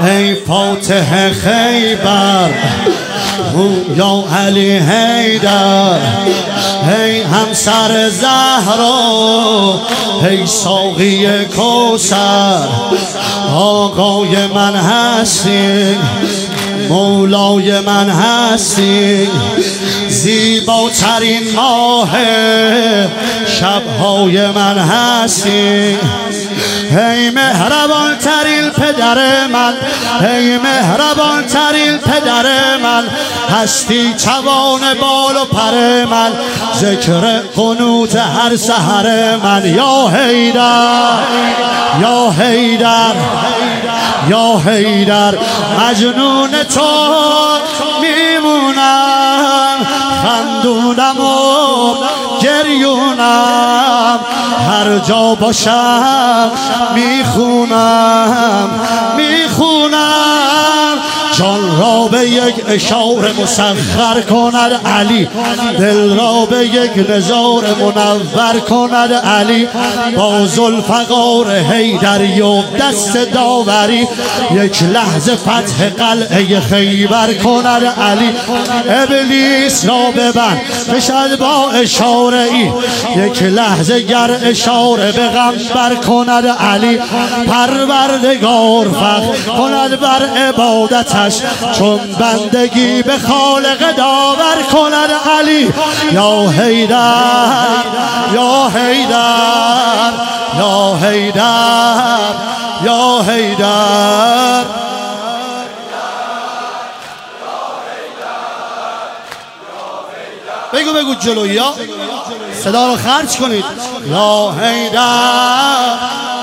ای فاتح خیبر یا علی حیدر، ای همسر زهرا، ای ساقی کوثر، آقای من هستی، مولای من هستی، زیباترین ماه شبهای من هستی، ای مهربان ترین پدر من، ای مهربان ترین پدر من، هستی توان بال و پر من، ذکر قنوت هر سحر من. یا حیدر یا حیدر یا حیدر، مجنون تو میمونم، خندونم و گریونم، هر جا باشم میخونم جان را به یک اشاره مسخر کند علی، دل را به یک نظاره منور کند علی، با ذوالفقار حیدری و دست داوری یک لحظه فتح قلعه خیبر کند علی. ابلیس را ببند بشد با اشاره ای، یک لحظه گر اشاره به غمبر کند علی، پروردگار فخر کند بر عبادتش، چون بندگی به خالق داور کند علی. یا حیدر یا حیدر یا حیدر یا حیدر، بگو جلویی ها صدا رو خرج کنید. یا حیدر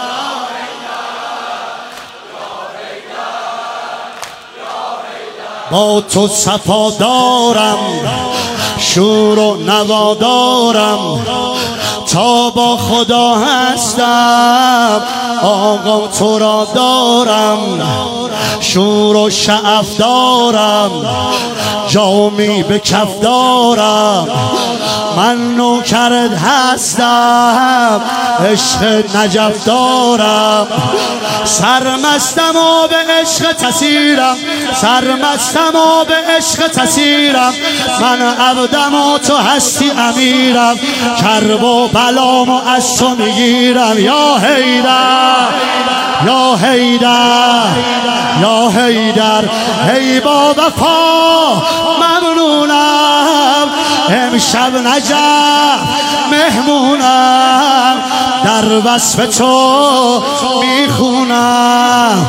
با تو صفا دارم، شور و نوا دارم، تا با خدا هستم آقا تو را دارم، شور و شعف دارم، جامی به کف دارم، من نوکرت هستم، عشق نجف دارم، سرمستم و به عشق تسیرم، سرمستم و به عشق تسیرم، من عبدم و تو هستی امیرم، کرب و بلامو از تو میگیرم. یا حیدر یا حیدر یا حیدر، ای با وفا ممنونم، امشب نجف مهمونم، در وصف تو میخونم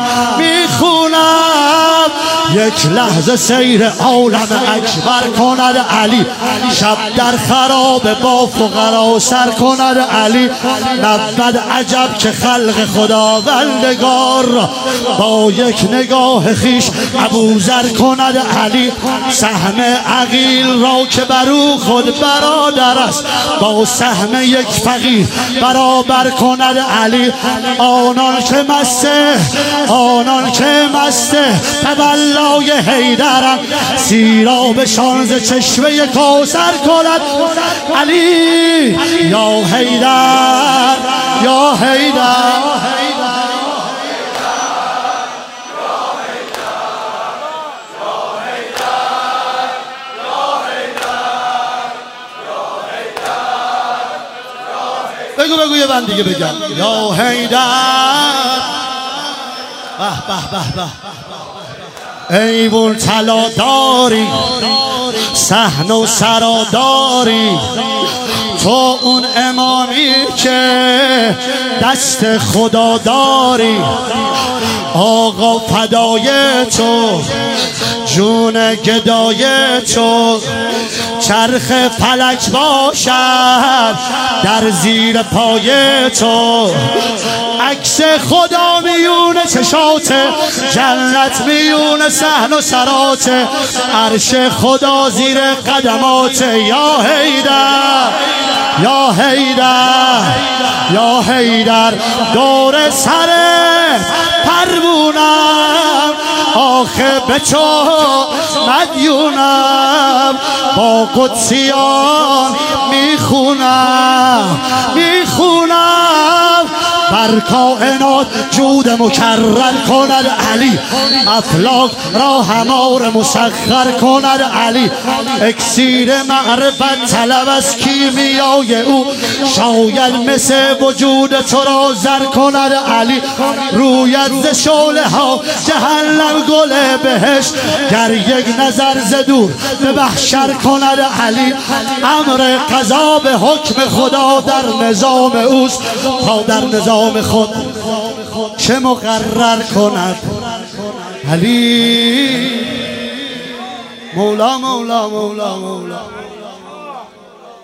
یک لحظه سیر عالم اکبر کند علی، شب در خراب با فقرا سر کند علی، نبود عجب که خلق خداوندگار را با یک نگاه خیش ابوذر کند علی، سهم عقیل را که برو خود برادر است با سهم یک فقیر برابر کند علی، آنان که مسته تولای حیدرم، سیرابشان ز چشمه کوثر کند علی. یا حیدر یا حیدر بگو یه بند دیگه بگم. یا حیدر ایوون طلا داری، صحن و سرا داری، تو اون امامی که دست خدا داری، آقا فدای تو، جون گدای تو، چرخ فلک باشد در زیر پای تو، عکس خدا میونه چشات، جنت میونه صحن و سرات، عرش خدا زیر قدمات. یا حیدر یا حیدر یا حیدر، دور سر پروونم، آخه به تو مدیونم، با قدسیان میخونم بر کائنات جود مکرر کند علی، افلاک را همار مسخر کند علی، اکسیر معرفت طلب از کیمیای او، شاید مثل وجود تو را زر کند علی، رویت ز شعله ها جهنم گل بهشت، گر یک نظر ز دور به محشر کند علی، امر قضا به حکم خدا در نظام اوست، تا در نظام خود چه مقرر کند علی. مولا مولا مولا مولا